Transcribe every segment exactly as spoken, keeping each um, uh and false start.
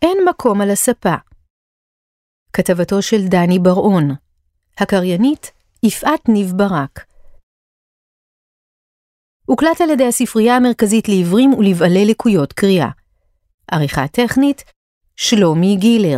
אין מקום על הספה. כתבתו של דני בר-און. הקריינית יפעת ניב ברק. הוקלט על ידי הספרייה המרכזית לעיוורים ולבעלי לקויות קריאה. עריכה טכנית שלומי גילר.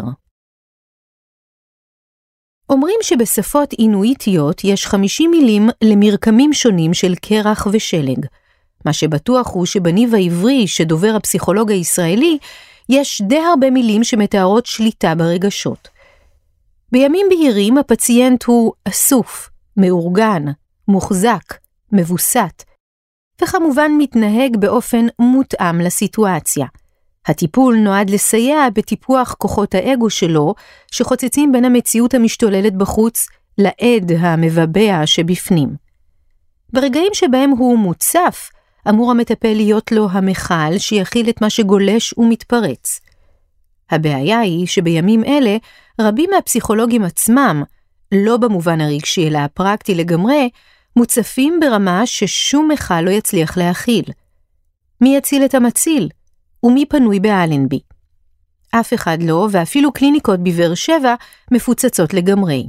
אומרים שבשפות אינואיטיות יש חמישים מילים למרקמים שונים של קרח ושלג. מה שבטוח הוא שבניב העברי שדובר הפסיכולוג הישראלי יש די הרבה מילים שמתארות שליטה ברגשות. בימים בהירים הפציינט הוא אסוף, מאורגן, מוחזק, מבוסת, וכמובן מתנהג באופן מותאם לסיטואציה. הטיפול נועד לסייע בטיפוח כוחות האגו שלו, שחוצצים בין המציאות המשתוללת בחוץ לעד המבבע שבפנים. ברגעים שבהם הוא מוצף, אמור המטפל להיות לו המחל שיכיל את מה שגולש ומתפרץ. הבעיה היא שבימים אלה, רבים מהפסיכולוגים עצמם, לא במובן הרגשי אלא הפרקטי לגמרי, מוצפים ברמה ששום מחל לא יצליח להכיל. מי יציל את המציל? ומי פנוי באלנבי? אף אחד לא, ואפילו קליניקות בבאר שבע מפוצצות לגמרי.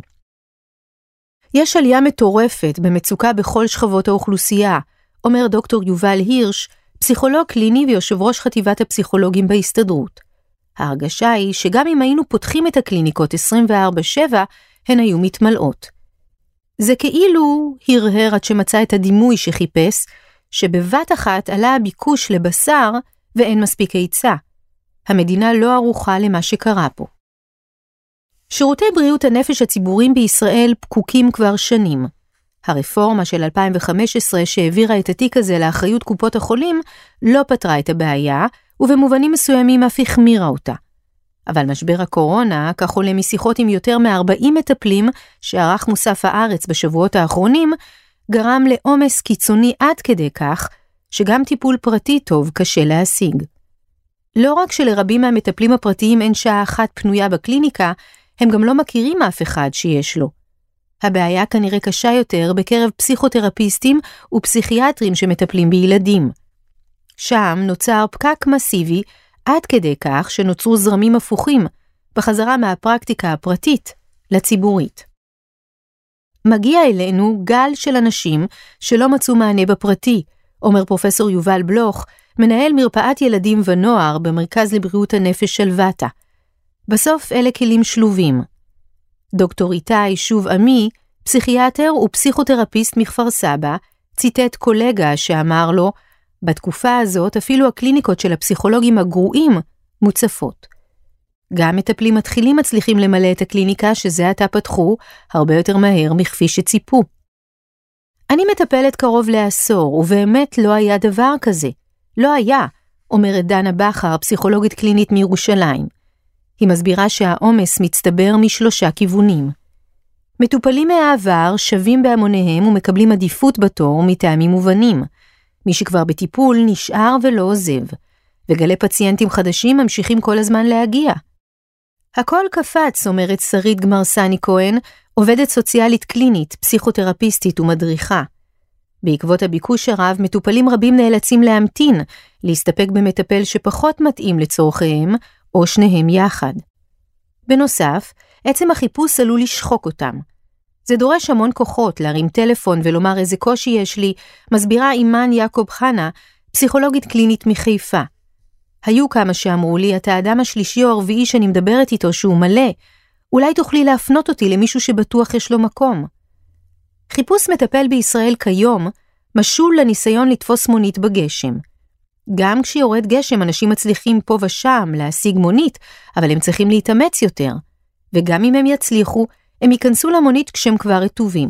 יש עלייה מטורפת במצוקה בכל שכבות האוכלוסייה, אומר דוקטור יובל הירש, פסיכולוג קליני ויושב ראש חטיבת הפסיכולוגים בהסתדרות. ההרגשה היא שגם אם היינו פותחים את הקליניקות עשרים וארבע שבע, הן היו מתמלאות. זה כאילו הרהר עד שמצא את הדימוי שחיפש, שבבת אחת עלה הביקוש לבשר ואין מספיק היצע. המדינה לא ערוכה למה שקרה פה. שירותי בריאות הנפש הציבוריים בישראל פקוקים כבר שנים. הרפורמה של אלפיים וחמש עשרה שהעבירה את התיק הזה לאחריות קופות החולים לא פתרה את הבעיה, ובמובנים מסוימים אף החמירה אותה. אבל משבר הקורונה, כך עולה משיחות עם יותר מ-ארבעים מטפלים שערך מוסף הארץ בשבועות האחרונים, גרם לעומס קיצוני עד כדי כך, שגם טיפול פרטי טוב קשה להשיג. לא רק שלרבים מהמטפלים הפרטיים אין שעה אחת פנויה בקליניקה, הם גם לא מכירים אף אחד שיש לו. הבעיה כנראה קשה יותר בקרב פסיכותרפיסטים ופסיכיאטרים שמטפלים בילדים. שם נוצר פקק מסיבי עד כדי כך שנוצרו זרמים הפוכים בחזרה מהפרקטיקה הפרטית לציבורית. מגיע אלינו גל של אנשים שלא מצאו מענה בפרטי, אומר פרופסור יובל בלוך, מנהל מרפאת ילדים ונוער במרכז לבריאות הנפש של וטה. בסוף אלה כלים שלובים. דוקטור איתי שוב עמי, פסיכיאטר ופסיכותרפיסט מכפר סבא, ציטט קולגה שאמר לו, בתקופה הזאת אפילו הקליניקות של הפסיכולוגים הגרועים מוצפות. גם מטפלים מתחילים מצליחים למלא את הקליניקה שזה עתה פתחו הרבה יותר מהר מכפי שציפו. אני מטפלת קרוב לעשור, ובאמת לא היה דבר כזה. לא היה, אומרת דנה בחר, פסיכולוגית קלינית מירושלים. היא מסבירה שהעומס מצטבר משלושה כיוונים. מטופלים מהעבר שווים בהמוניהם ומקבלים עדיפות בתור מטעמים מובנים. מי שכבר בטיפול נשאר ולא עוזב, וגלי פציינטים חדשים ממשיכים כל הזמן להגיע. הכל קפץ, אומרת שרית גמרסני כהן, עובדת סוציאלית קלינית, פסיכותרפיסטית ומדריכה. בעקבות הביקוש הרב, מטופלים רבים נאלצים להמתין, להסתפק במטפל שפחות מתאים לצורכיהם, או שניהם יחד. בנוסף, עצם החיפוש עלול לשחוק אותם. זה דורש המון כוחות להרים טלפון ולומר איזה קושי יש לי, מסבירה אימן יעקב חנה, פסיכולוגית קלינית מחיפה. היו כמה שאמרו לי, אתה האדם השלישי או הרביעי שאני מדברת איתו שהוא מלא, אולי תוכלי להפנות אותי למישהו שבטוח יש לו מקום. חיפוש מטפל בישראל כיום משול לניסיון לתפוס מונית בגשם. גם כשיורד גשם אנשים מצליחים פה ושם להשיג מונית, אבל הם צריכים להתאמץ יותר. וגם אם הם יצליחו, הם ייכנסו למונית כשהם כבר רטובים.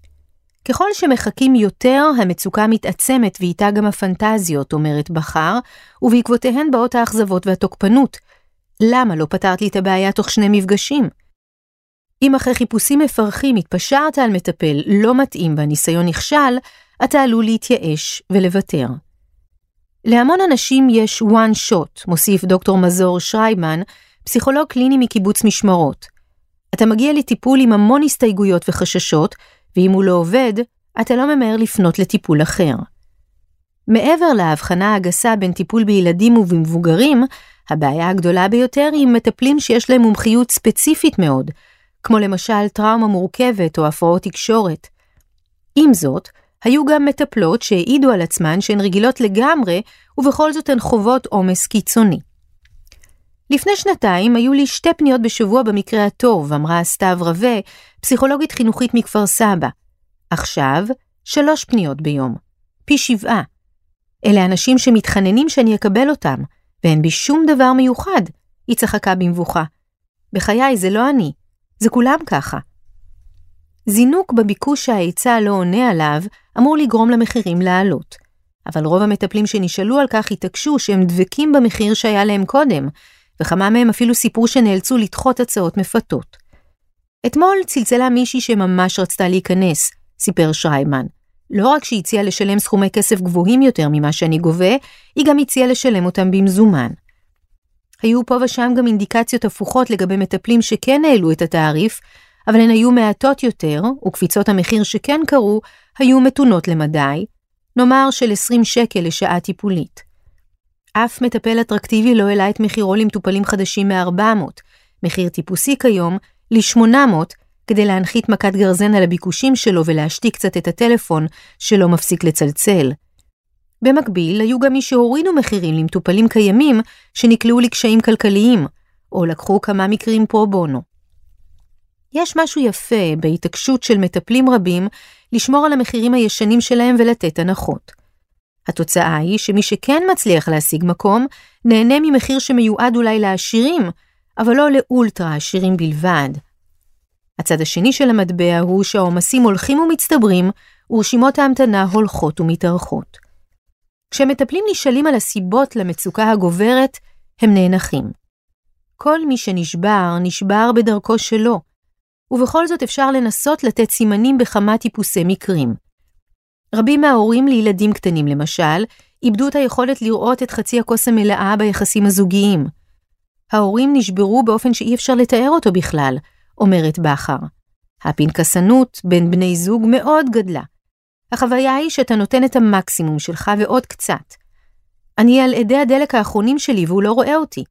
ככל שמחכים יותר, המצוקה מתעצמת ואיתה גם הפנטזיות, אומרת בחר, ובעקבותיהן באות האכזבות והתוקפנות. למה לא פתרת לי את הבעיה תוך שני מפגשים? אם אחרי חיפושים מפרכים התפשרת על מטפל לא מתאים והניסיון נכשל, אתה עלול להתייאש ולוותר. להמון אנשים יש one shot, מוסיף דוקטור מזור שריימן, פסיכולוג קליני מקיבוץ משמרות. אתה מגיע לטיפול עם המון הסתייגויות וחששות, ואם הוא לא עובד, אתה לא ממהר לפנות לטיפול אחר. מעבר להבחנה הגסה בין טיפול בילדים ובמבוגרים, הבעיה הגדולה ביותר היא מטפלים שיש להם מומחיות ספציפית מאוד, כמו למשל טראומה מורכבת או הפרעות תקשורת. עם זאת, היו גם מטפלות שהעידו על עצמן שהן רגילות לגמרי, ובכל זאת הן חוות עומס קיצוני. לפני שנתיים היו לי שתי פניות בשבוע במקרה הטוב, אמרה סתיו רווה, פסיכולוגית חינוכית מכפר סבא. עכשיו, שלוש פניות ביום, פי שבעה. אלה אנשים שמתחננים שאני אקבל אותם, ואין בי שום דבר מיוחד, היא צחקה במבוכה. בחיי זה לא אני, זה כולם ככה. זינוק בביקוש שההיצע לא עונה עליו, אמור לגרום למחירים לעלות. אבל רוב המטפלים שנשאלו על כך התעקשו שהם דבקים במחיר שהיה להם קודם, וכמה מהם אפילו סיפרו שנאלצו לדחות הצעות מפתות. אתמול צלצלה מישהי שממש רצתה להיכנס, סיפר שריימן. לא רק שהיא הציעה לשלם סכומי כסף גבוהים יותר ממה שאני גובה, היא גם הציעה לשלם אותם במזומן. היו פה ושם גם אינדיקציות הפוכות לגבי מטפלים שכן העלו את התעריף, אבל הן היו מעטות יותר, וקפיצות המחיר שכן קרו, היו מתונות למדי, נאמר של עשרים שקל לשעה טיפולית. אף מטפל אטרקטיבי לא העלה את מחירו למטופלים חדשים מ-ארבע מאות, מחיר טיפוסי כיום ל-שמונה מאות, כדי להנחית מכת גרזן על הביקושים שלו ולהשתיק קצת את הטלפון שלא מפסיק לצלצל. במקביל, היו גם מי שהורידו מחירים למטופלים קיימים שנקלעו לקשיים כלכליים, או לקחו כמה מקרים פרו בונו. יש משהו יפה בהתעקשות של מטפלים רבים לשמור על המחירים הישנים שלהם ולתת הנחות. התוצאה היא שמי שכן מצליח להשיג מקום, נהנה ממחיר שמיועד אולי לעשירים, אבל לא לאולטרה עשירים בלבד. הצד השני של המטבע הוא שהעומסים הולכים ומצטברים, ורשימות ההמתנה הולכות ומתארכות. כשמטפלים נשאלים על הסיבות למצוקה הגוברת, הם נאנחים. כל מי שנשבר, נשבר בדרכו שלו, ובכל זאת אפשר לנסות לתת סימנים בכמה טיפוסי מקרים. רבים מההורים לילדים קטנים למשל, איבדו את היכולת לראות את חצי הכוס המלאה ביחסים הזוגיים. ההורים נשברו באופן שאי אפשר לתאר אותו בכלל, אומרת בחר. הפנקסנות בין בני זוג מאוד גדלה. החוויה היא שאתה נותן את המקסימום שלך ועוד קצת. אני על עדי הדלק האחרונים שלי והוא לא רואה אותי.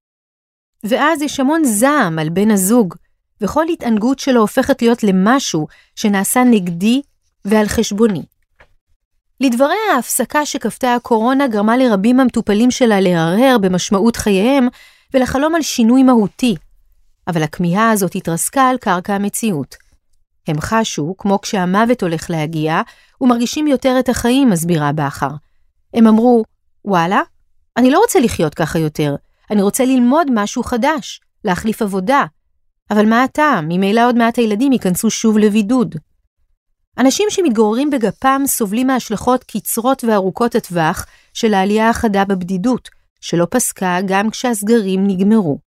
ואז יש המון זעם על בן הזוג, וכל התענגות שלו הופכת להיות למשהו שנעשה נגדי ועל חשבוני. לדבריה, ההפסקה שכפתה הקורונה גרמה לרבים המטופלים שלה להרהר במשמעות חייהם ולחלום על שינוי מהותי, אבל הכמיהה הזאת התרסקה על קרקע המציאות. הם חשו, כמו כשהמוות הולך להגיע, ומרגישים יותר את החיים, מסבירה בחר. הם אמרו, וואלה, אני לא רוצה לחיות ככה יותר, אני רוצה ללמוד משהו חדש, להחליף עבודה. אבל מה הטעם? ממילא עוד מעט הילדים ייכנסו שוב לבידוד. אנשים שמתגוררים בגפם סובלים מהשלכות קצרות וארוכות הטווח של העלייה החדה בבדידות, שלא פסקה גם כשהסגרים נגמרו.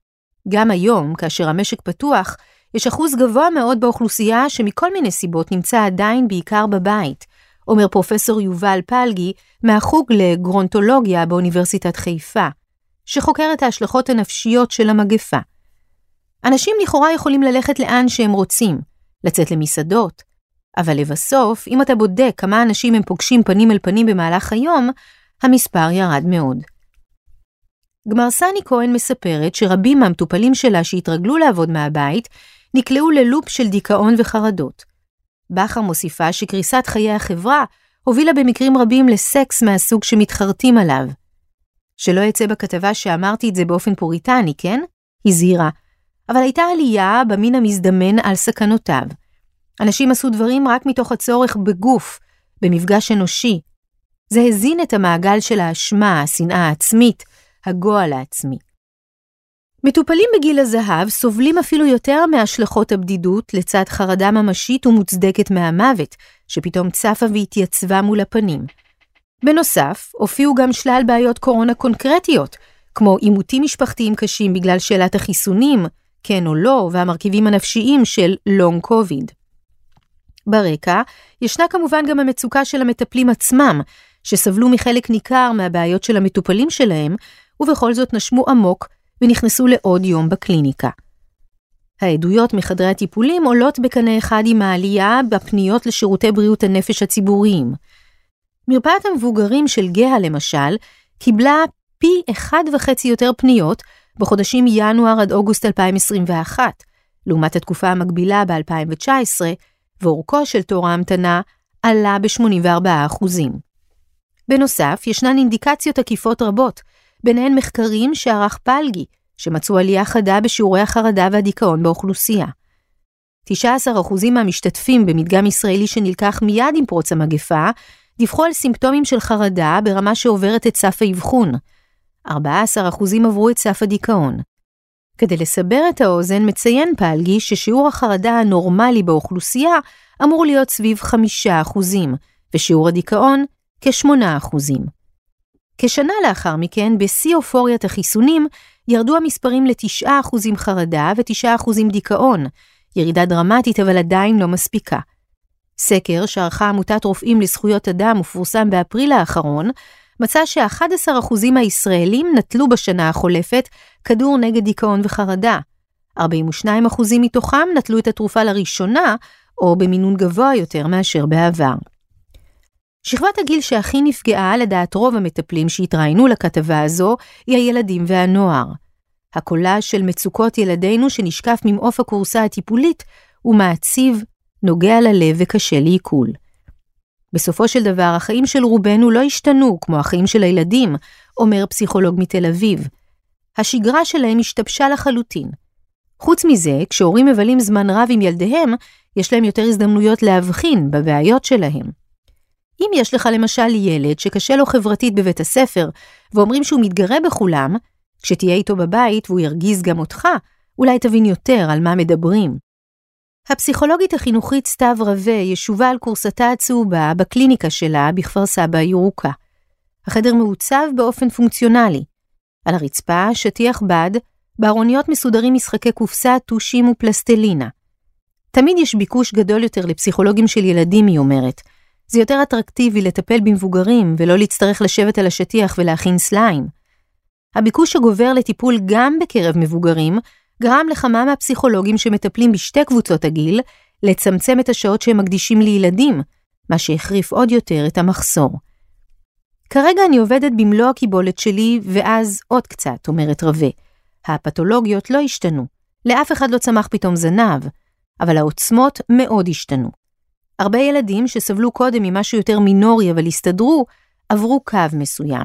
גם היום, כאשר המשק פתוח, יש אחוז גבוה מאוד באוכלוסייה שמכל מיני סיבות נמצא עדיין בעיקר בבית, אומר פרופסור יובל פלגי מהחוג לגרונטולוגיה באוניברסיטת חיפה, שחוקר את ההשלכות הנפשיות של המגפה. אנשים לכאורה יכולים ללכת לאן שהם רוצים, לצאת למסעדות, אבל לבסוף, אם אתה בודק כמה אנשים הם פוגשים פנים אל פנים במהלך היום, המספר ירד מאוד. גמרסני כהן מספרת שרבים מהמטופלים שלה שהתרגלו לעבוד מהבית, נקלעו ללופ של דיכאון וחרדות. בחר מוסיפה שקריסת חיי החברה הובילה במקרים רבים לסקס מהסוג שמתחרטים עליו. שלא יצא בכתבה שאמרתי את זה באופן פוריטני, כן? הזהירה. אבל הייתה עלייה במין המזדמן על סכנותיו. אנשים עשו דברים רק מתוך הצורך בגוף, במפגש אנושי. זה הזין את המעגל של האשמה, השנאה העצמית, הגועל העצמי. מטופלים בגיל הזהב סובלים אפילו יותר מהשלכות הבדידות לצד חרדה ממשית ומוצדקת מהמוות, שפתאום צפה והתייצבה מול הפנים. בנוסף, הופיעו גם שלל בעיות קורונה קונקרטיות, כמו עימותים משפחתיים קשים בגלל שאלת החיסונים, כן או לא, והמרכיבים הנפשיים של לונג קוביד. ברקע, ישנה כמובן גם המצוקה של המטפלים עצמם, שסבלו מחלק ניכר מהבעיות של המטופלים שלהם, ובכל זאת נשמו עמוק ונכנסו לעוד יום בקליניקה. העדויות מחדרי הטיפולים עולות בקנה אחד עם העלייה בפניות לשירותי בריאות הנפש הציבוריים. מרפאת המבוגרים של גאה למשל, קיבלה פי אחד וחצי יותר פניות בחודשים ינואר עד אוגוסט אלפיים עשרים ואחת, לעומת התקופה המקבילה ב-אלפיים תשע עשרה, ואורכו של תור ההמתנה עלה ב-שמונים וארבעה אחוזים. בנוסף, ישנן אינדיקציות עקיפות רבות, ביניהן מחקרים שערך פלגי, שמצאו עלייה חדה בשיעורי החרדה והדיכאון באוכלוסייה. תשעה עשר אחוזים מהמשתתפים במדגם ישראלי שנלקח מיד עם פרוץ המגפה, דיווחו על סימפטומים של חרדה ברמה שעוברת את סף האבחון. ארבעה עשר אחוזים עברו את סף הדיכאון. כדי לסבר את האוזן, מציין פלגי ששיעור החרדה הנורמלי באוכלוסייה אמור להיות סביב חמישה אחוזים, ושיעור הדיכאון כשמונה אחוזים. כשנה לאחר מכן, בשיא אופוריית החיסונים, ירדו המספרים לתשעה אחוזים חרדה ותשעה אחוזים דיכאון, ירידה דרמטית אבל עדיין לא מספיקה. סקר שערכה עמותת רופאים לזכויות אדם ופורסם באפריל האחרון, מצא ש-אחד עשר אחוזים הישראלים נטלו בשנה החולפת כדור נגד דיכאון וחרדה. ארבעים ושניים אחוזים מתוכם נטלו את התרופה לראשונה, או במינון גבוה יותר מאשר בעבר. שכבת הגיל שהכי נפגעה לדעת רוב המטפלים שהתראיינו לכתבה הזו, היא הילדים והנוער. הקולה של מצוקות ילדינו שנשקף ממעוף הקורסה הטיפולית, הוא מעציב, נוגע ללב וקשה לעיכול. בסופו של דבר, החיים של רובנו לא השתנו כמו החיים של הילדים, אומר פסיכולוג מתל אביב. השגרה שלהם השתבשה לחלוטין. חוץ מזה, כשהורים מבלים זמן רב עם ילדיהם, יש להם יותר הזדמנויות להבחין בבעיות שלהם. אם יש לך למשל ילד שקשה לו חברתית בבית הספר, ואומרים שהוא מתגרה בכולם, כשתהיה איתו בבית והוא ירגיז גם אותך, אולי תבין יותר על מה מדברים. הפסיכולוגית החינוכית סתיו רווה ישובה על קורסתה הצהובה בקליניקה שלה בכפר סבא ירוקה. החדר מעוצב באופן פונקציונלי. על הרצפה שטיח בד, בארוניות מסודרים משחקי קופסה, טושים ופלסטלינה. תמיד יש ביקוש גדול יותר לפסיכולוגים של ילדים, היא אומרת. זה יותר אטרקטיבי לטפל במבוגרים ולא להצטרך לשבת על השטיח ולהכין סליים. הביקוש הגובר לטיפול גם בקרב מבוגרים גרם לכמה מהפסיכולוגים שמטפלים בשתי קבוצות הגיל לצמצם את השעות שהם מקדישים לילדים, מה שהחריף עוד יותר את המחסור. כרגע אני עובדת במלוא הקיבולת שלי ואז עוד קצת, אומרת רווה. הפתולוגיות לא השתנו, לאף אחד לא צמח פתאום זנב, אבל העוצמות מאוד השתנו. הרבה ילדים שסבלו קודם ממשהו יותר מינורי אבל הסתדרו, עברו קו מסוים.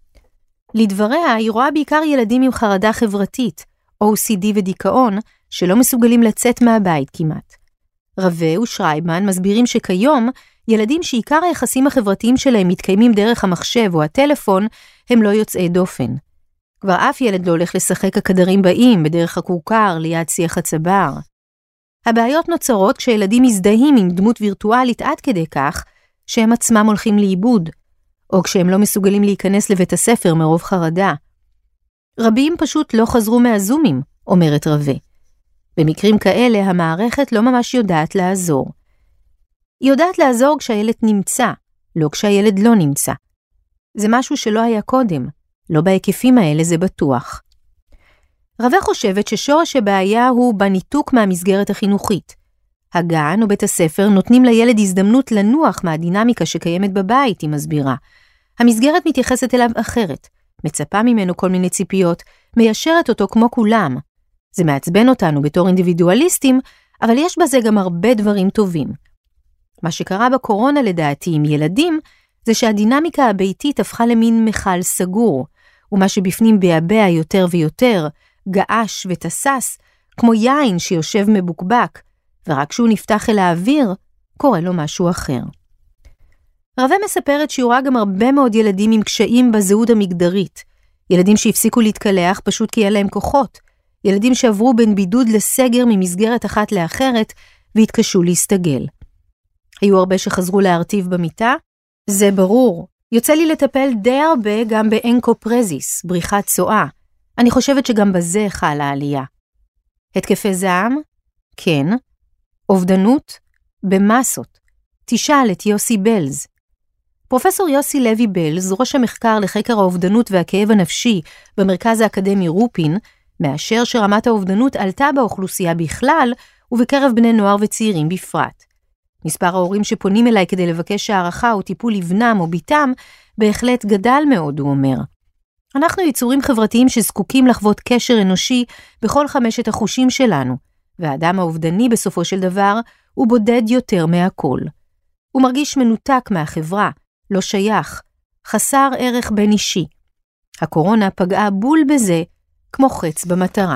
לדבריה, היא רואה בעיקר ילדים עם חרדה חברתית, או סי די ודיכאון, שלא מסוגלים לצאת מהבית כמעט. רווה ושרייבמן מסבירים שכיום, ילדים שעיקר היחסים החברתיים שלהם מתקיימים דרך המחשב או הטלפון, הם לא יוצאי דופן. כבר אף ילד לא הולך לשחק הכדרים באים בדרך הכורכר ליד שיח הצבר. הבעיות נוצרות כשילדים מזדהים עם דמות וירטואלית עד כדי כך שהם עצמם הולכים לאיבוד, או כשהם לא מסוגלים להיכנס לבית הספר מרוב חרדה. רבים פשוט לא חזרו מהזומים, אומרת רווה. במקרים כאלה המערכת לא ממש יודעת לעזור. היא יודעת לעזור כשהילד נמצא, לא כשהילד לא נמצא. זה משהו שלא היה קודם, לא בהיקפים האלה זה בטוח. רווה חושבת ששורש הבעיה הוא בניתוק מהמסגרת החינוכית. הגן או בית הספר נותנים לילד הזדמנות לנוח מהדינמיקה שקיימת בבית, היא מסבירה. המסגרת מתייחסת אליו אחרת, מצפה ממנו כל מיני ציפיות, מיישרת אותו כמו כולם. זה מעצבן אותנו בתור אינדיבידואליסטים, אבל יש בזה גם הרבה דברים טובים. מה שקרה בקורונה לדעתי עם ילדים, זה שהדינמיקה הביתית הפכה למין מחל סגור, ומה שבפנים ביעבע יותר ויותר, געש ותסס, כמו יין שיושב מבוקבק, ורק כשהוא נפתח אל האוויר, קורה לו משהו אחר. רווה מספרת שהיא רואה גם הרבה מאוד ילדים עם קשיים בזהות המגדרית, ילדים שהפסיקו להתקלח פשוט כי אין להם כוחות, ילדים שעברו בין בידוד לסגר ממסגרת אחת לאחרת, והתקשו להסתגל. היו הרבה שחזרו להרטיב במיטה? זה ברור. יוצא לי לטפל די הרבה גם באנקופרזיס, בריחת צואה. אני חושבת שגם בזה חלה העלייה. התקפי זעם? כן. אובדנות? במסות. תשאל את יוסי בלז. פרופסור יוסי לוי בלז, ראש המחקר לחקר האובדנות והכאב הנפשי במרכז האקדמי רופין, מאשר שרמת האובדנות עלתה באוכלוסייה בכלל ובקרב בני נוער וצעירים בפרט. מספר ההורים שפונים אליי כדי לבקש הערכה או טיפול לבנם או ביתם בהחלט גדל מאוד, הוא אומר. אנחנו יצורים חברתיים שזקוקים לחוות קשר אנושי בכל חמשת החושים שלנו, והאדם האובדני בסופו של דבר הוא בודד יותר מהכל. הוא מרגיש מנותק מהחברה, לא שייך, חסר ערך בין אישי. הקורונה פגעה בול בזה כמו חץ במטרה.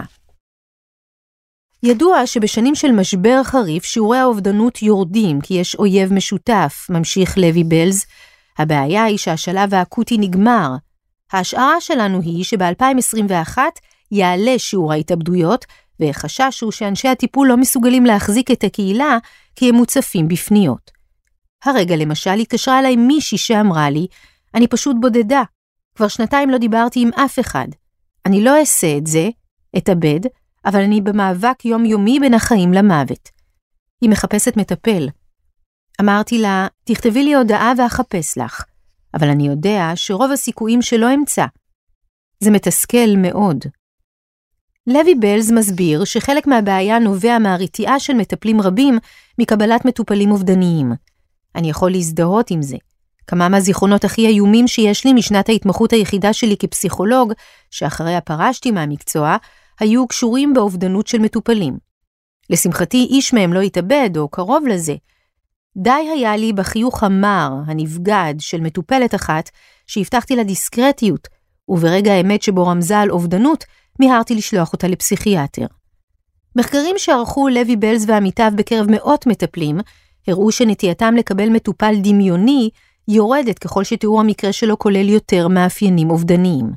ידוע שבשנים של משבר חריף שיעורי האובדנות יורדים כי יש אויב משותף, ממשיך לוי בלז. הבעיה היא שהשלב האקוטי נגמר. ההשערה שלנו היא שב-אלפיים עשרים ואחת יעלה שיעור ההתאבדויות, וחשש הוא שאנשי הטיפול לא מסוגלים להחזיק את הקהילה כי הם מוצפים בפניות. הרגע למשל התקשרה אליי מישהי שאמרה לי, אני פשוט בודדה, כבר שנתיים לא דיברתי עם אף אחד. אני לא אעשה את זה, אתאבד, אבל אני במאבק יומיומי בין החיים למוות. היא מחפשת מטפל. אמרתי לה, תכתבי לי הודעה ואחפש לך, אבל אני יודע שרוב הסיכויים שלא אמצא. זה מתסכל מאוד. לוי בלז מסביר שחלק מהבעיה נובע מהרתיעה של מטפלים רבים מקבלת מטופלים אובדניים. אני יכול להזדהות עם זה. כמה מהזיכרונות הכי איומים שיש לי משנת ההתמחות היחידה שלי כפסיכולוג, שאחריה פרשתי מהמקצוע, היו קשורים באובדנות של מטופלים. לשמחתי איש מהם לא התאבד או קרוב לזה. די היה לי בחיוך המר, הנבגד של מטופלת אחת, שהבטחתי לה דיסקרטיות, וברגע האמת שבו רמזה על אובדנות, מיהרתי לשלוח אותה לפסיכיאטר. מחקרים שערכו לוי בלז ועמיתיו בקרב מאות מטפלים, הראו שנטייתם לקבל מטופל דמיוני יורדת ככל שתיאור המקרה שלו כולל יותר מאפיינים אובדניים.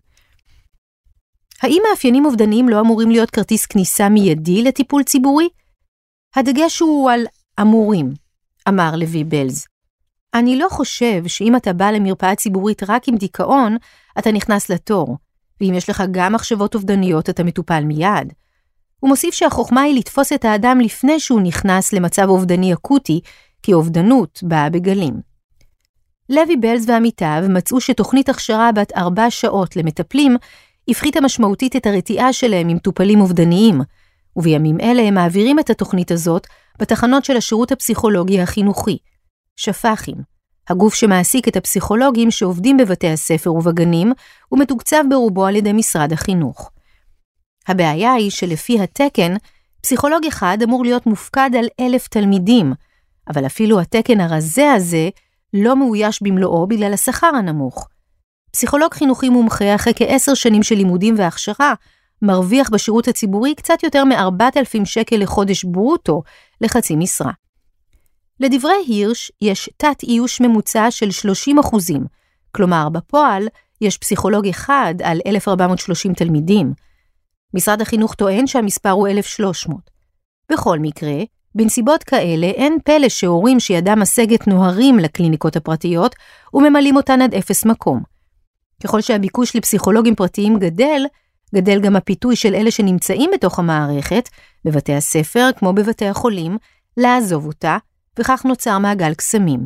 האם מאפיינים אובדניים לא אמורים להיות כרטיס כניסה מיידי לטיפול ציבורי? הדגש הוא על אמורים, אמר לוי בלז. אני לא חושב שאם אתה בא למרפאה ציבורית רק עם דיכאון, אתה נכנס לתור, ואם יש לך גם מחשבות אובדניות, אתה מטופל מיד. הוא מוסיף שהחוכמה היא לתפוס את האדם לפני שהוא נכנס למצב אובדני אקוטי, כי אובדנות באה בגלים. לוי בלז ועמיתיו מצאו שתוכנית הכשרה בת ארבע שעות למטפלים, הפחיתה משמעותית את הרתיעה שלהם עם מטופלים אובדניים, ובימים אלה הם מעבירים את התוכנית הזאת בתחנות של השירות הפסיכולוגי החינוכי, שפ"חים, הגוף שמעסיק את הפסיכולוגים שעובדים בבתי הספר ובגנים, ומתוקצב ברובו על ידי משרד החינוך. הבעיה היא שלפי התקן, פסיכולוג אחד אמור להיות מופקד על אלף תלמידים, אבל אפילו התקן הרזה הזה לא מאויש במלואו בגלל השכר הנמוך. פסיכולוג חינוכי מומחה אחרי כעשר שנים של לימודים והכשרה, מרוויח בשירות הציבורי קצת יותר מ-ארבעת אלפים שקל לחודש ברוטו לחצי משרה. לדברי הירש יש תת איוש ממוצע של שלושים אחוזים, כלומר בפועל יש פסיכולוג אחד על אלף ארבע מאות ושלושים תלמידים. משרד החינוך טוען שהמספר הוא אלף ושלוש מאות. בכל מקרה, בנסיבות כאלה אין פלא שהורים שידם משגת נוהרים לקליניקות הפרטיות וממלאים אותן עד אפס מקום. ככל שהביקוש לפסיכולוגים פרטיים גדל, גדל גם הפיתוי של אלה שנמצאים בתוך המערכת, בבתי הספר כמו בבתי החולים, לעזוב אותה, וכך נוצר מעגל קסמים.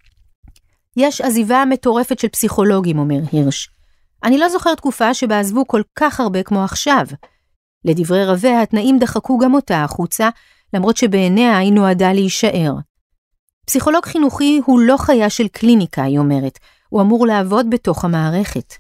יש עזיבה מטורפת של פסיכולוגים, אומר הירש. אני לא זוכר תקופה שבה עזבו כל כך הרבה כמו עכשיו. לדברי רבה, התנאים דחקו גם אותה החוצה, למרות שבעיניה היא נועדה להישאר. פסיכולוג חינוכי הוא לא חיה של קליניקה, היא אומרת, הוא אמור לעבוד בתוך המערכת.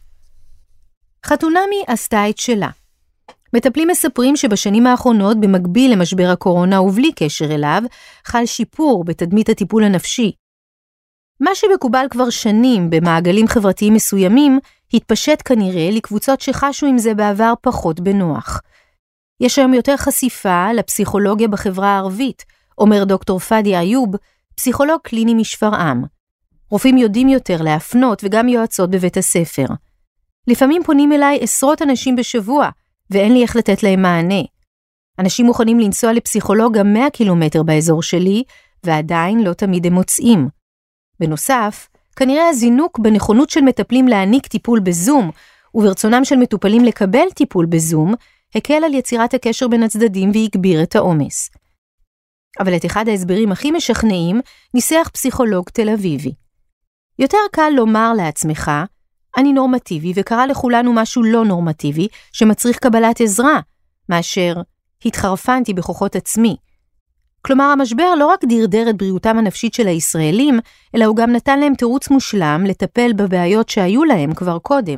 חתונמי עשתה את שלה. מטפלים מספרים שבשנים האחרונות, במקביל למשבר הקורונה ובלי קשר אליו, חל שיפור בתדמית הטיפול הנפשי. מה שמקובל כבר שנים במעגלים חברתיים מסוימים, התפשט כנראה לקבוצות שחשו עם זה בעבר פחות בנוח. יש היום יותר חשיפה לפסיכולוגיה בחברה הערבית, אומר דוקטור פאדי איוב, פסיכולוג קליני משפרעם. רופאים יודעים יותר להפנות וגם יועצות בבית הספר. לפעמים פונים אליי עשרות אנשים בשבוע, ואין לי איך לתת להם מענה. אנשים מוכנים לנסוע לפסיכולוג גם מאה קילומטר באזור שלי, ועדיין לא תמיד הם מוצאים. בנוסף, כנראה הזינוק בנכונות של מטפלים להעניק טיפול בזום, וברצונם של מטופלים לקבל טיפול בזום, הקל על יצירת הקשר בין הצדדים והגביר את העומס. אבל את אחד ההסברים הכי משכנעים ניסח פסיכולוג תל אביבי. יותר קל לומר לעצמך, אני נורמטיבי וקרה לכולנו משהו לא נורמטיבי שמצריך קבלת עזרה, מאשר התחרפנתי בכוחות עצמי. כלומר, המשבר לא רק דרדר את בריאותם הנפשית של הישראלים, אלא הוא גם נתן להם תירוץ מושלם לטפל בבעיות שהיו להם כבר קודם,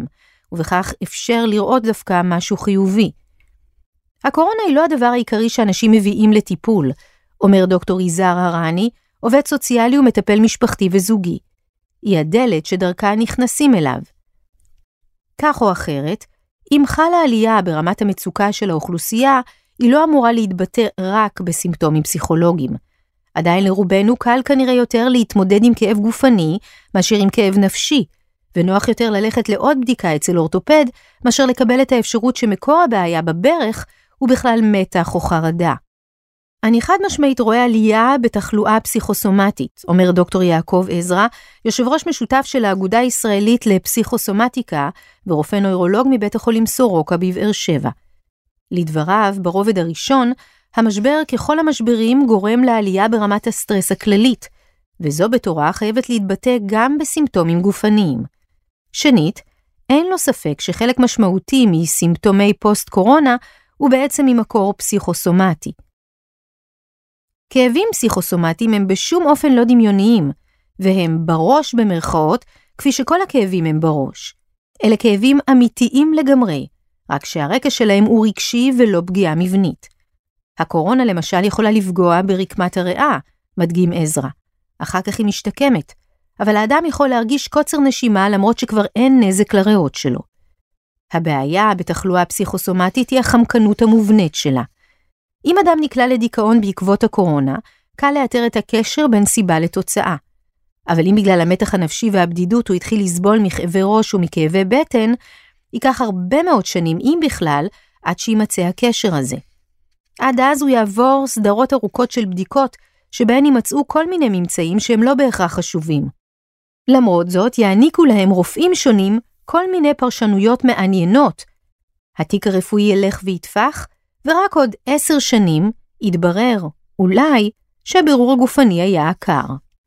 ובכך אפשר לראות דווקא משהו חיובי. הקורונה היא לא הדבר העיקרי שאנשים מביאים לטיפול, אומר דוקטור יזהר הרני, עובד סוציאלי ומטפל משפחתי וזוגי. היא הדלת שדרכה נכנסים אליו. כך או אחרת, אם חלה עלייה ברמת המצוקה של האוכלוסייה, היא לא אמורה להתבטא רק בסימפטומים פסיכולוגיים. עדיין לרובנו קל כנראה יותר להתמודד עם כאב גופני מאשר עם כאב נפשי, ונוח יותר ללכת לעוד בדיקה אצל אורתופד, מאשר לקבל את האפשרות שמקור הבעיה בברך הוא בכלל מתח או חרדה. אני חד משמעית רואה עלייה בתחלואה פסיכוסומטית, אומר דוקטור יעקב עזרא, יושב ראש משותף של האגודה הישראלית לפסיכוסומטיקה, ורופא נוירולוג מבית החולים סורוקה בבאר שבע. לדבריו, ברובד הראשון, המשבר ככל המשברים גורם לעלייה ברמת הסטרס הכללית, וזו בתורה חייבת להתבטא גם בסימפטומים גופניים. שנית, אין לו ספק שחלק משמעותי מסימפטומי פוסט-קורונה הוא בעצם ממקור פסיכוסומטי. כאבים פסיכוסומטיים הם בשום אופן לא דמיוניים, והם בראש במרכאות, כפי שכל הכאבים הם בראש. אלה כאבים אמיתיים לגמרי, רק שהרקע שלהם הוא רגשי ולא פגיעה מבנית. הקורונה למשל יכולה לפגוע ברקמת הריאה, מדגים עזרא. אחר כך היא משתקמת, אבל האדם יכול להרגיש קוצר נשימה למרות שכבר אין נזק לריאות שלו. הבעיה בתחלואה פסיכוסומטית היא החמקנות המובנית שלה. אם אדם נקלע לדיכאון בעקבות הקורונה, קל לאתר את הקשר בין סיבה לתוצאה. אבל אם בגלל המתח הנפשי והבדידות הוא התחיל לסבול מכאבי ראש ומכאבי בטן, ייקח הרבה מאוד שנים, אם בכלל, עד שימצא הקשר הזה. עד אז הוא יעבור סדרות ארוכות של בדיקות, שבהן יימצאו כל מיני ממצאים שהם לא בהכרח חשובים. למרות זאת, יעניקו להם רופאים שונים כל מיני פרשנויות מעניינות. התיק הרפואי ילך ויתפח, ורק עוד עשר שנים יתברר, אולי, שהבירור הגופני היה עקר.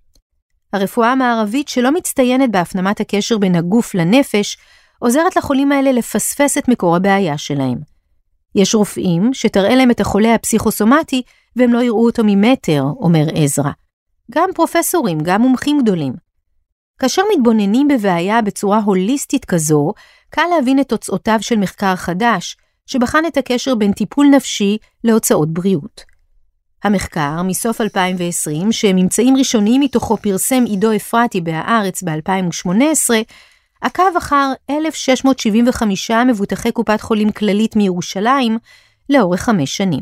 הרפואה המערבית שלא מצטיינת בהפנמת הקשר בין הגוף לנפש, עוזרת לחולים האלה לפספס את מקור הבעיה שלהם. יש רופאים שתראה להם את החולה הפסיכוסומטי, והם לא יראו אותו ממטר, אומר עזרא. גם פרופסורים, גם מומחים גדולים. כאשר מתבוננים בבעיה בצורה הוליסטית כזו, קל להבין את תוצאותיו של מחקר חדש, שבחן את הקשר בין טיפול נפשי להוצאות בריאות. המחקר מסוף אלפיים ועשרים, שממצאים ראשונים מתוכו פרסם עידו אפרתי בהארץ ב-אלפיים ושמונה עשרה, עקב אחר אלף שש מאות שבעים וחמישה מבוטחי קופת חולים כללית מירושלים לאורך חמש שנים.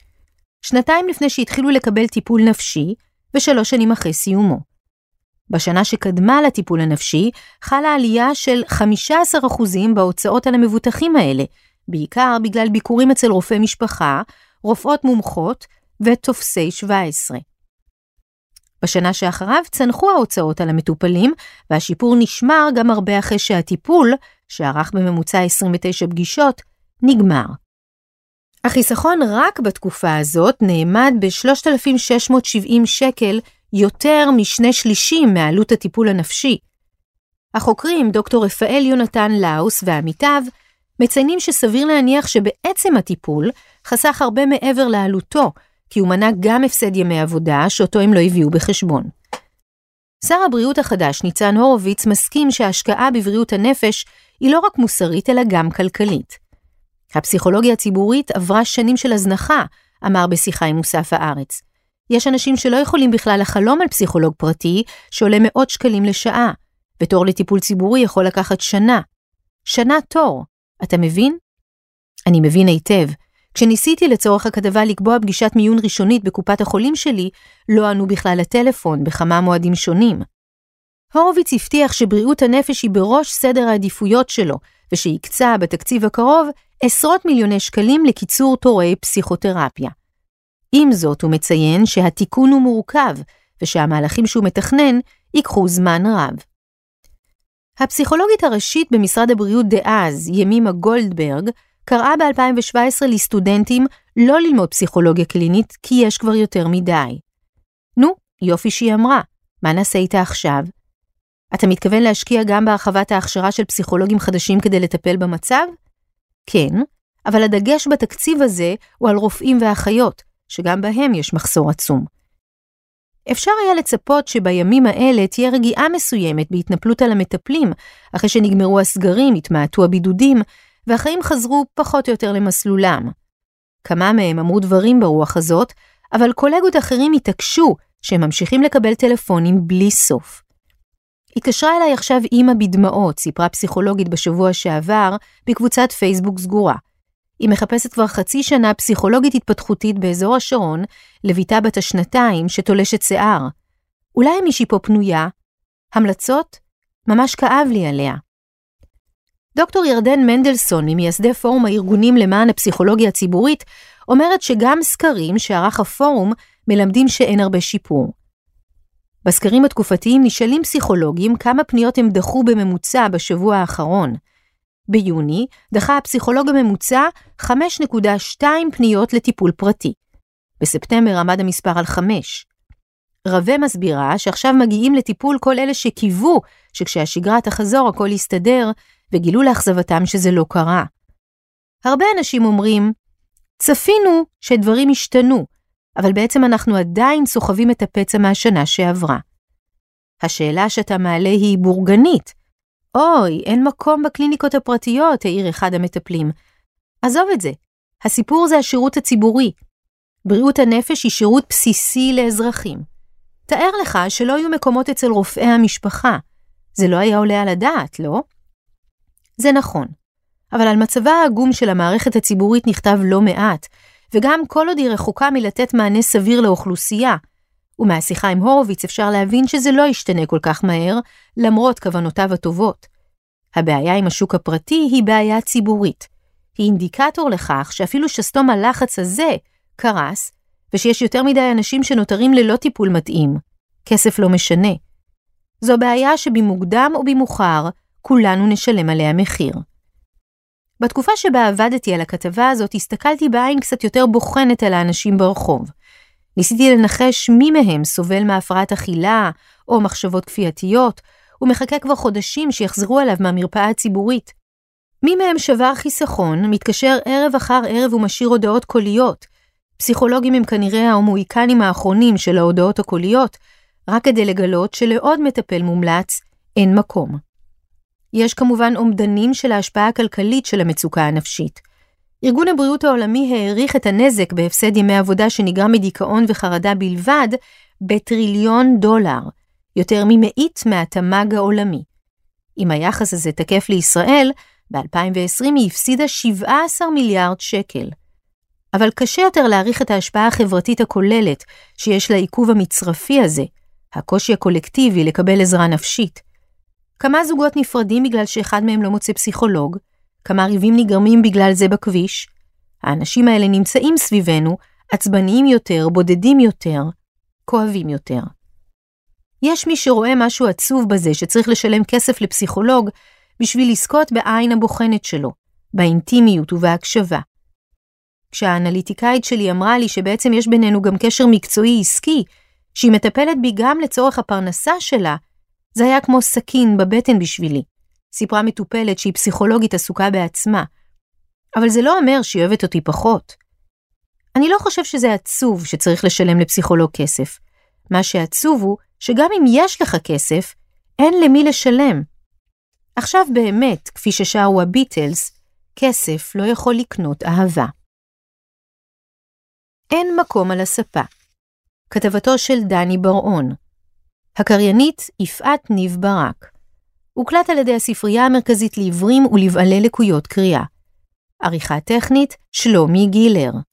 שנתיים לפני שהתחילו לקבל טיפול נפשי, ושלוש שנים אחרי סיומו. בשנה שקדמה לטיפול הנפשי, חלה עלייה של חמישה עשר אחוז בהוצאות על המבוטחים האלה, בעיקר בגלל ביקורים אצל רופאי משפחה, רופאות מומחות ותופסי שבע עשרה. בשנה שאחריו צנחו ההוצאות על המטופלים, והשיפור נשמר גם הרבה אחרי שהטיפול, שערך בממוצע עשרים ותשע פגישות, נגמר. החיסכון רק בתקופה הזאת נאמד ב-שלושת אלפים שש מאות שבעים שקל, יותר משני שלישים מעלות הטיפול הנפשי. החוקרים דוקטור רפאל יונתן לאוס ועמיתיו מציינים שסביר להניח שבעצם הטיפול חסך הרבה מעבר לעלותו, כי הוא מנע גם הפסד ימי עבודה שאותו הם לא הביאו בחשבון. שר הבריאות החדש ניצן הורוביץ מסכים שההשקעה בבריאות הנפש היא לא רק מוסרית אלא גם כלכלית. הפסיכולוגיה הציבורית עברה שנים של הזנחה, אמר בשיחה עם מוסף הארץ. יש אנשים שלא יכולים בכלל לחלום על פסיכולוג פרטי שעולה מאות שקלים לשעה, ותור לטיפול ציבורי יכול לקחת שנה. שנה תור, אתה מבין? אני מבין היטב. כשניסיתי לצורך הכתבה לקבוע פגישת מיון ראשונית בקופת החולים שלי, לא ענו בכלל לטלפון בכמה מועדים שונים. הורוביץ הבטיח שבריאות הנפש היא בראש סדר העדיפויות שלו, ושיקצה בתקציב הקרוב עשרות מיליוני שקלים לקיצור תורי פסיכותרפיה. עם זאת הוא מציין שהתיקון הוא מורכב, ושהמהלכים שהוא מתכנן ייקחו זמן רב. הפסיכולוגית הראשית במשרד הבריאות דאז, ימימה גולדברג, קראה ב-אלפיים שבע עשרה לסטודנטים לא ללמוד פסיכולוגיה קלינית, כי יש כבר יותר מדי. נו, יופי שהיא אמרה, מה נעשה איתה עכשיו? אתה מתכוון להשקיע גם בהרחבת ההכשרה של פסיכולוגים חדשים כדי לטפל במצב? כן, אבל הדגש בתקציב הזה הוא על רופאים ואחיות, שגם בהם יש מחסור עצום. אפשר היה לצפות שבימים האלה תהיה רגיעה מסוימת בהתנפלות על המטפלים, אחרי שנגמרו הסגרים, התמעטו הבידודים, והחיים חזרו פחות או יותר למסלולם. כמה מהם אמרו דברים ברוח הזאת, אבל קולגות אחרים התעקשו שהם ממשיכים לקבל טלפונים בלי סוף. התקשרה אליי עכשיו אמא בדמעות, סיפרה פסיכולוגית בשבוע שעבר, בקבוצת פייסבוק סגורה. היא מחפשת כבר חצי שנה פסיכולוגית התפתחותית באזור השרון, לביתה בת השנתיים שתולשת שיער. אולי מישהי פה פנויה? המלצות? ממש כאב לי עליה. דוקטור ירדן מנדלסון, ממייסדי פורום הארגונים למען הפסיכולוגיה הציבורית, אומרת שגם סקרים שערך הפורום מלמדים שאין הרבה שיפור. בסקרים התקופתיים נשאלים פסיכולוגים כמה פניות הם דחו בממוצע בשבוע האחרון. ביוני דחה הפסיכולוג הממוצע חמש נקודה שתיים פניות לטיפול פרטי. בספטמבר עמד המספר על חמש. רווה מסבירה שעכשיו מגיעים לטיפול כל אלה שקיוו שכשהשגרה תחזור הכל יסתדר, וגילו לאכזבתם שזה לא קרה. הרבה אנשים אומרים, צפינו שדברים השתנו, אבל בעצם אנחנו עדיין סוחבים את הפצע מהשנה שעברה. השאלה שאתה מעלה היא בורגנית. אוי, אין מקום בקליניקות הפרטיות, העיר אחד המטפלים. עזוב את זה. הסיפור זה השירות הציבורי. בריאות הנפש היא שירות בסיסי לאזרחים. תאר לך שלא יהיו מקומות אצל רופאי המשפחה. זה לא היה עולה על הדעת, לא? זה נכון. אבל על מצבה העגום של המערכת הציבורית נכתב לא מעט, וגם כל עוד היא רחוקה מלתת מענה סביר לאוכלוסייה. ומהשיחה עם הורוביץ אפשר להבין שזה לא ישתנה כל כך מהר, למרות כוונותיו הטובות. הבעיה עם השוק הפרטי היא בעיה ציבורית. היא אינדיקטור לכך שאפילו שסתום הלחץ הזה קרס, ושיש יותר מדי אנשים שנותרים ללא טיפול מתאים. כסף לא משנה. זו בעיה שבמוקדם או במאוחר כולנו נשלם עליה מחיר. בתקופה שבה עבדתי על הכתבה הזאת, הסתכלתי בעין קצת יותר בוחנת על האנשים ברחוב. ניסיתי לנחש מי מהם סובל מהפרעת אכילה או מחשבות כפייתיות, ומחכה כבר חודשים שיחזרו עליו מהמרפאה הציבורית. מי מהם שבר חיסכון, מתקשר ערב אחר ערב ומשאיר הודעות קוליות. פסיכולוגים הם כנראה ההומואיקנים האחרונים של ההודעות הקוליות, רק כדי לגלות שלעוד מטפל מומלץ אין מקום. יש כמובן אומדנים של ההשפעה הכלכלית של המצוקה הנפשית. ארגון הבריאות העולמי העריך את הנזק בהפסד ימי עבודה שנגרם מדיכאון וחרדה בלבד בטריליון דולר, יותר ממאית מהתמ"ג העולמי. אם היחס הזה תקף לישראל, ב-אלפיים ועשרים היא הפסידה שבעה עשר מיליארד שקל. אבל קשה יותר להעריך את ההשפעה החברתית הכוללת שיש לעיכוב המצרפי הזה, הקושי הקולקטיבי לקבל עזרה נפשית. כמה זוגות נפרדים בגלל שאחד מהם לא מוצא פסיכולוג, כמה ריבים נגרמים בגלל זה בכביש. האנשים האלה נמצאים סביבנו, עצבניים יותר, בודדים יותר, כואבים יותר. יש מי שרואה משהו עצוב בזה שצריך לשלם כסף לפסיכולוג בשביל לזכות בעין הבוחנת שלו, באינטימיות ובהקשבה. כשהאנליטיקאית שלי אמרה לי שבעצם יש בינינו גם קשר מקצועי עסקי, שהיא מטפלת בי גם לצורך הפרנסה שלה, זה היה כמו סכין בבטן בשבילי. סיפרה מטופלת שהיא פסיכולוגית עסוקה בעצמה. אבל זה לא אומר שהיא אוהבת אותי פחות. אני לא חושב שזה עצוב שצריך לשלם לפסיכולוג כסף. מה שעצוב הוא שגם אם יש לך כסף, אין למי לשלם. עכשיו באמת, כפי ששרו הביטלס, כסף לא יכול לקנות אהבה. אין מקום על הספה. כתבתו של דני בר-און. הקריינית יפעת ניב ברק. הוקלט על ידי הספרייה המרכזית לעיוורים ולבעלי לקויות קריאה. עריכה טכנית שלומי גילר.